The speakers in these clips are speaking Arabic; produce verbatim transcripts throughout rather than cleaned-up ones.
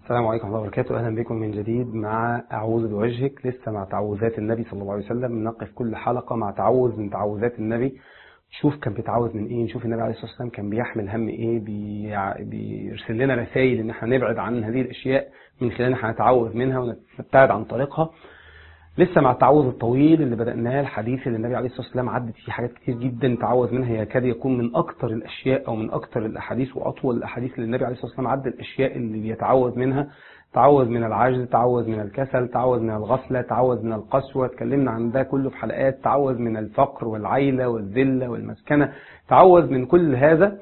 السلام عليكم ورحمة الله وبركاته. أهلا بكم من جديد مع أعوذ بوجهك، لسه مع تعوذات النبي صلى الله عليه وسلم. نقف كل حلقة مع تعوذ من تعوذات النبي، نشوف كان بيتعوذ من إيه، نشوف النبي عليه الصلاة والسلام كان بيحمل هم إيه، بيرسل لنا رسائل إن احنا نبعد عن هذه الأشياء من خلال احنا نتعوذ منها ونبتعد عن طريقها. لسه مع التعوذ الطويل اللي بدأناه، الحديث اللي النبي عليه الصلاة والسلام عدت فيه حاجات كتير جدا تعوذ منها، يكاد يكون من أكتر الأشياء أو من أكتر الأحاديث وأطول الأحاديث اللي النبي عليه الصلاة والسلام عد الأشياء اللي بيتعوذ منها. تعوذ من العجز، تعوذ من الكسل، تعوذ من الغفلة، تعوذ من القسوة، اتكلمنا عن ده كله في حلقات. تعوذ من الفقر والعيلة والذلة والمسكنة، تعوذ من كل هذا.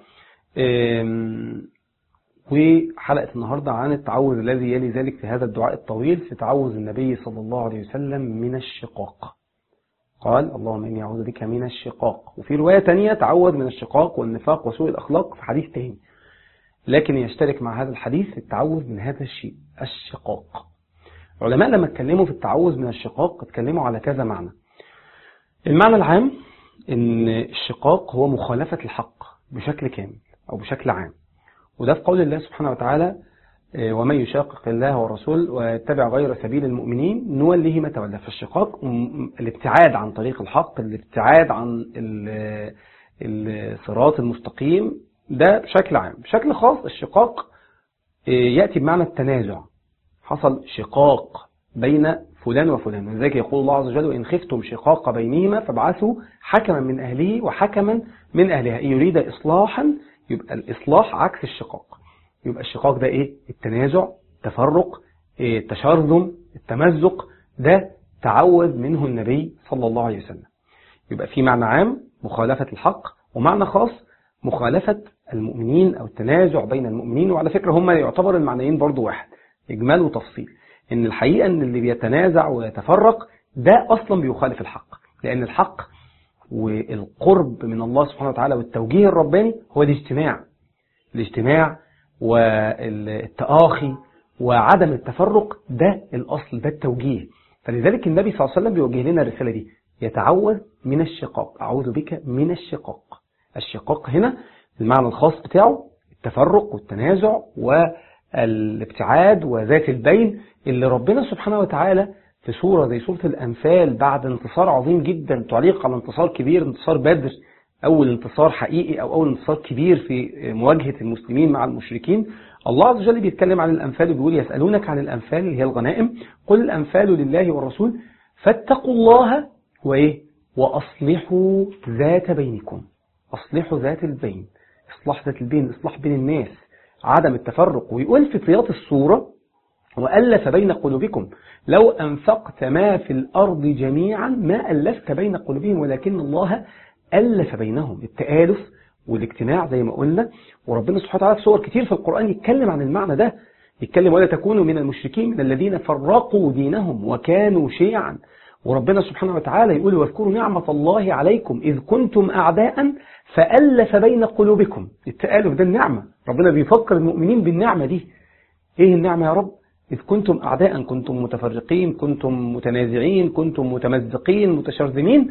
وحلقة النهاردة عن التعوذ الذي يلي ذلك في هذا الدعاء الطويل، في تعوذ النبي صلى الله عليه وسلم من الشقاق. قال: اللهم إني أعوذ بك من الشقاق. وفي رواية تانية تعوذ من الشقاق والنفاق وسوء الأخلاق في حديث تاني، لكن يشترك مع هذا الحديث التعوذ من هذا الشيء، الشقاق. العلماء لما اتكلموا في التعوذ من الشقاق اتكلموا على كذا معنى. المعنى العام ان الشقاق هو مخالفة الحق بشكل كامل او بشكل عام، وده في قول الله سبحانه وتعالى: ومن يشاقق الله والرسول ويتبع غير سبيل المؤمنين نوله ما تولى. فالشقاق الابتعاد عن طريق الحق، الابتعاد عن الصراط المستقيم، ده بشكل عام. بشكل خاص الشقاق يأتي بمعنى التنازع، حصل شقاق بين فلان وفلان، ولذلك يقول الله عز وجل: وإن خفتم شقاق بينهما فابعثوا حكما من أهله وحكما من أهلها إن يريد إصلاحا. يبقى الإصلاح عكس الشقاق. يبقى الشقاق ده إيه؟ التنازع، التفرق، التشرذم، التمزق، ده تعوذ منه النبي صلى الله عليه وسلم. يبقى في معنى عام مخالفة الحق، ومعنى خاص مخالفة المؤمنين أو التنازع بين المؤمنين. وعلى فكرة هم يعتبر المعنيين برضو واحد، إجمال وتفصيل. إن الحقيقة إن اللي بيتنازع ويتفرق ده أصلا بيخالف الحق، لأن الحق والقرب من الله سبحانه وتعالى والتوجيه الرباني هو الاجتماع، الاجتماع والتآخي وعدم التفرق، ده الأصل، ده التوجيه. فلذلك النبي صلى الله عليه وسلم بيوجه لنا الرسالة دي: يتعوذ من الشقاق، أعوذ بك من الشقاق. الشقاق هنا المعنى الخاص بتاعه التفرق والتنازع والابتعاد وذات البين، اللي ربنا سبحانه وتعالى في سورة زي سورة الأنفال بعد انتصار عظيم جدا تعليق على انتصار كبير، انتصار بدر، أول انتصار حقيقي أو أول انتصار كبير في مواجهة المسلمين مع المشركين. الله عز وجل بيتكلم عن الأنفال وبيقول: يسألونك عن الأنفال اللي هي الغنائم، قل الأنفال لله والرسول فاتقوا الله وإيه وأصلحوا ذات بينكم. أصلحوا ذات البين، إصلاح ذات البين، إصلاح بين الناس، عدم التفرق. ويقول في طيات السورة: وألف بين قلوبكم لو أنفقت ما في الأرض جميعا ما ألفت بين قلوبهم ولكن الله ألف بينهم. التآلف والاجتماع زي ما قلنا. وربنا سبحانه وتعالى في سور كتير في القرآن يتكلم عن المعنى ده، يتكلم: ولا تكونوا من المشركين من الذين فرقوا دينهم وكانوا شيعا. وربنا سبحانه وتعالى يقول: واذكروا نعمة الله عليكم إذ كنتم أعداء فألف بين قلوبكم. التآلف ده النعمة، ربنا بيفكر المؤمنين بالنعمة دي. إيه النعمة يا رب؟ إذ كنتم أعداء، كنتم متفرقين، كنتم متنازعين، كنتم متمزقين متشرذمين،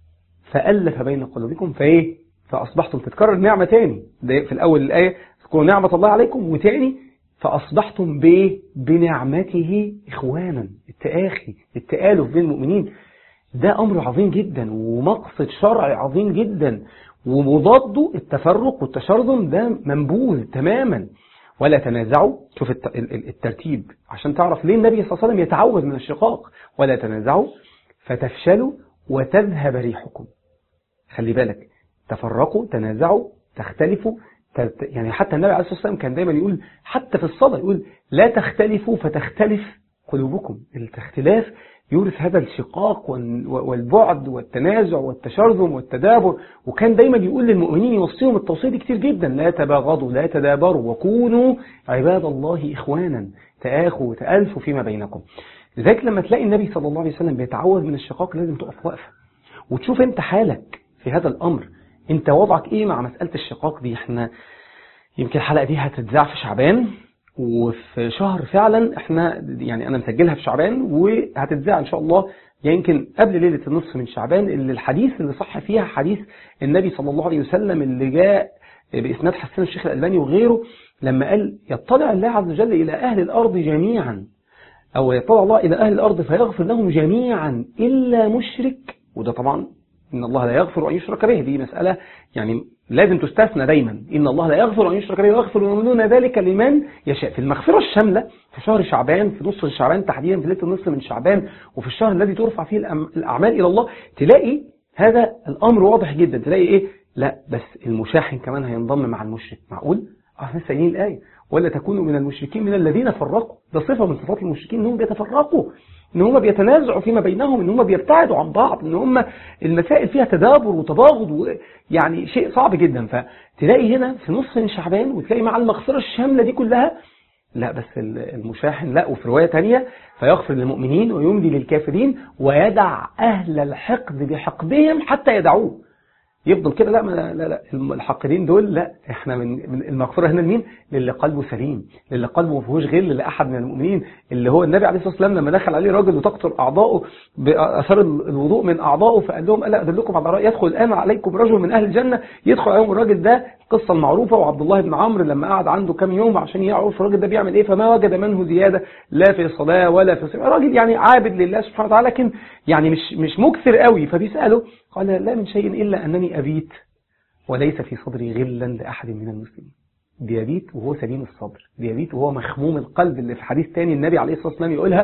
فألف بين قلوبكم فإيه؟ فأصبحتم. تتكرر النعمة تاني، ده في الأول الآية: اذكروا نعمة الله عليكم، وتاني فأصبحتم بإيه؟ بنعمته إخوانا. التآخي، التآلف بين المؤمنين، ده أمر عظيم جدا ومقصد شرعي عظيم جدا، ومضاده التفرق والتشرذم، ده منبوذ تماما. ولا تنازعوا، شوف الترتيب عشان تعرف ليه النبي صلى الله عليه وسلم يتعوذ من الشقاق: ولا تنازعوا فتفشلوا وتذهب ريحكم. خلي بالك، تفرقوا، تنازعوا، تختلفوا، يعني حتى النبي عليه الصلاة والسلام كان دايما يقول حتى في الصلاة، يقول: لا تختلفوا فتختلف قلوبكم. الاختلاف يورث هذا الشقاق والبعد والتنازع والتشرذم والتدابر. وكان دايما يقول للمؤمنين، يوصيهم التوصية دي كتير جدا: لا تباغضوا، لا تدابروا، وكونوا عباد الله إخوانا، تآخوا وتألفوا فيما بينكم. لذلك لما تلاقي النبي صلى الله عليه وسلم بيتعوذ من الشقاق لازم تقف وقفة وتشوف انت حالك في هذا الأمر، انت وضعك ايه مع مسألة الشقاق دي. احنا يمكن الحلقة دي هتتذاع في شعبان، وفي شهر فعلا احنا يعني انا مسجلها في شعبان وهتتذاع ان شاء الله يمكن قبل ليلة النصف من شعبان، اللي الحديث اللي صح فيها حديث النبي صلى الله عليه وسلم اللي جاء بإسناد حسن الشيخ الألباني وغيره، لما قال يطلع الله عز وجل إلى أهل الأرض جميعا، أو يطلع الله إلى أهل الأرض فيغفر لهم جميعا إلا مشرك، وده طبعا إن الله لا يغفر أن يشرك به، دي مسألة يعني لازم تستثنى دايما، إن الله لا يغفر أن يشرك به ويغفر دون ذلك لمن يشاء. في المغفرة الشاملة في شهر شعبان، في نصف شعبان تحديدا، في ليلة النصف من شعبان، وفي الشهر الذي ترفع فيه الأعمال إلى الله، تلاقي هذا الأمر واضح جدا. تلاقي إيه؟ لا بس المشاحن كمان هينضم مع المشرك. معقول؟ احنا سايلين الآية ولا تكونوا من المشركين من الذين فرقوا، ده صفة من صفات المشركين انهم بيتفرقوا، ان هم بيتنازعوا فيما بينهم، ان هم بيبتعدوا عن بعض، ان هم المسائل فيها تدابر وتباغض، يعني شيء صعب جدا. فتلاقي هنا في نصف من شعبان وتلاقي مع المغفرة الشاملة دي كلها لا بس المشاحن لا. وفي رواية تانية فيغفر للمؤمنين ويمضي للكافرين ويدع أهل الحقد بحقدهم حتى يدعوه. يفضل كده لا لا لا الحاقدين دول لا، احنا من, من المغفرة هنا لمين؟ للي قلبه سليم، للي قلبه ما فيهوش غل لأحد من المؤمنين، اللي هو النبي عليه الصلاة والسلام لما دخل عليه راجل وتقطر أعضاؤه بأثر الوضوء من أعضائه فقال لهم ألا أدلكم على رأي يدخل الآن عليكم رجل من أهل الجنة، يدخل عليهم الراجل ده القصة المعروفة. وعبد الله بن عمرو لما قعد عنده كم يوم عشان يعرف الراجل ده بيعمل ايه فما وجد منه زيادة لا في الصلاة ولا في الصلاة، راجل يعني عابد لله سبحانه وتعالى لكن يعني مش مش مكثر قوي. فبيسأله قال لا من شيء إلا أنني أبيت وليس في صدري غلا لأحد من المسلمين. بيبيت وهو سليم الصدر، بيبيت وهو مخموم القلب، اللي في حديث تاني النبي عليه الصلاة والسلام يقولها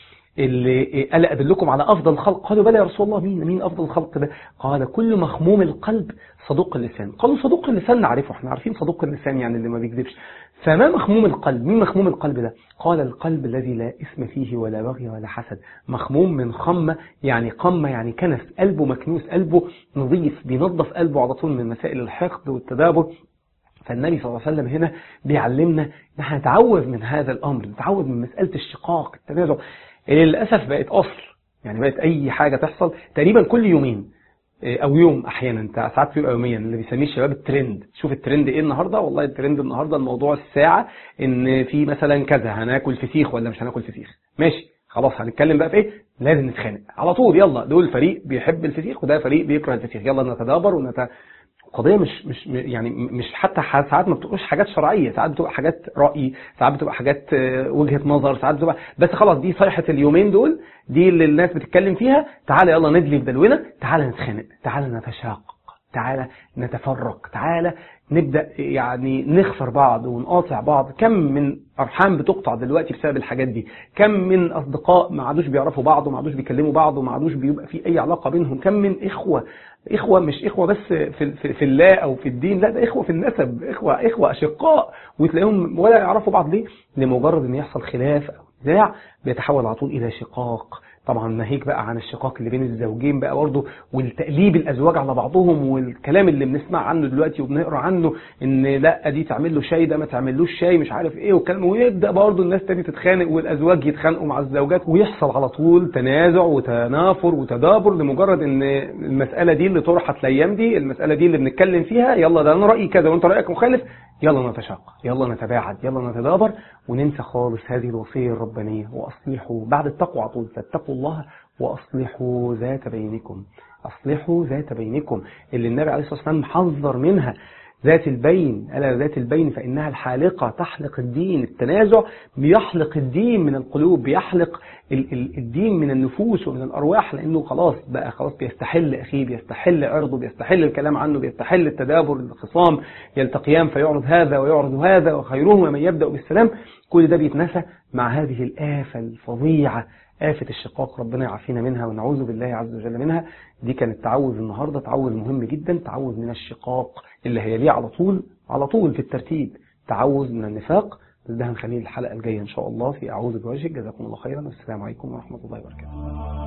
اللي ألا أدلكم على أفضل الخلق؟ قالوا بلى يا رسول الله، مين مين أفضل الخلق ده؟ قال كل مخموم القلب صدوق اللسان. قالوا صدوق اللسان نعرفه، احنا عارفين صدوق اللسان يعني اللي ما بيكذبش، فما مخموم القلب؟ مين مخموم القلب ده؟ قال القلب الذي لا إثم فيه ولا بغي ولا حسد. مخموم من خمة يعني قمة يعني كنس، قلبه مكنوس، قلبه نظيف، بينظف قلبه على طول من مسائل الحقد والتدابر. فالنبي صلى الله عليه وسلم هنا بيعلمنا نحن نتعوذ من هذا الأمر، نتعوذ من مسألة الشقاق التنازع اللي للأسف بقت أصل، يعني بقت أي حاجة تحصل تقريبا كل يومين أو يوم أحيانا، ساعات في يوميا، اللي بيسميه الشباب الترند. شوف الترند إيه النهاردة؟ والله الترند النهاردة الموضوع الساعة إن في مثلا كذا هناكل فسيخ ولا مش هناكل فسيخ، ماشي خلاص هنتكلم بقى في إيه؟ لازم نتخانق على طول، يلا دول فريق بيحب الفسيخ وده فريق بيكره الفسيخ، يلا نتدابر ونت قضية مش مش يعني مش حتى ساعات ما بتبقاش حاجات شرعية، ساعات بتبقى حاجات رأي، ساعات بتبقى حاجات وجهة نظر، ساعات بتبقى بس خلاص دي صيحة اليومين دول، دي اللي الناس بتتكلم فيها. تعالى يلا ندلي بدلونا، تعالى نتخانق، تعالى نتشاقق، تعالى نتفرق، تعالى نبدأ يعني نخسر بعض ونقاطع بعض. كم من أرحام بتقطع دلوقتي بسبب الحاجات دي، كم من أصدقاء ما عادوش بيعرفوا بعض وما عادوش بيكلموا بعض وما عادوش بيبقى في أي علاقة بينهم، كم من إخوة إخوة مش إخوة بس في, في, في الله أو في الدين، لا ده إخوة في النسب، إخوة إخوة أشقاء وتلاقيهم ولا يعرفوا بعض. ليه؟ لمجرد أن يحصل خلاف أو نزاع بيتحول على طول إلى شقاق. طبعا ناهيك بقى عن الشقاق اللي بين الزوجين بقى برضه، والتقليب الأزواج على بعضهم، والكلام اللي بنسمع عنه دلوقتي وبنقرأ عنه ان لا دي تعمل له شاي ده ما تعملوش شاي مش عارف ايه والكلام، ويبدأ برضه الناس تاني تتخانق والأزواج يتخانقوا مع الزوجات ويحصل على طول تنازع وتنافر وتدابر لمجرد ان المسألة دي اللي طرحت الأيام دي، المسألة دي اللي بنتكلم فيها، يلا ده انا رأيي كذا وانت رأيك مخالف، يلا نتشاق، يلا نتباعد، يلا نتدابر وننسى خالص هذه الوصية الربانية. وأصلحوا بعد التقوى على طول، فاتقوا الله وأصلحوا ذات بينكم، أصلحوا ذات بينكم اللي النبي عليه الصلاة والسلام حذر منها. ذات البين، ألا ذات البين فإنها الحالقة تحلق الدين. التنازع بيحلق الدين من القلوب، بيحلق الدين من النفوس ومن الأرواح، لأنه خلاص بقى خلاص بيستحل أخيه، بيستحل عرضه، بيستحل الكلام عنه، بيستحل التدابر، الخصام يلتقيان فيعرض هذا ويعرض هذا وخيرهما من يبدأ بالسلام. كل ده بيتنسى مع هذه الآفة الفظيعة، آفة الشقاق، ربنا يعافينا منها ونعوذ بالله عز وجل منها. دي كانت تعوذ النهاردة، تعوذ مهم جدا، تعوذ من الشقاق اللي هي ليه على طول على طول في الترتيب تعوذ من النفاق. بس ده هنخليه الحلقة الجاية إن شاء الله في أعوذ بوجهك. جزاكم الله خيرا والسلام عليكم ورحمة الله وبركاته.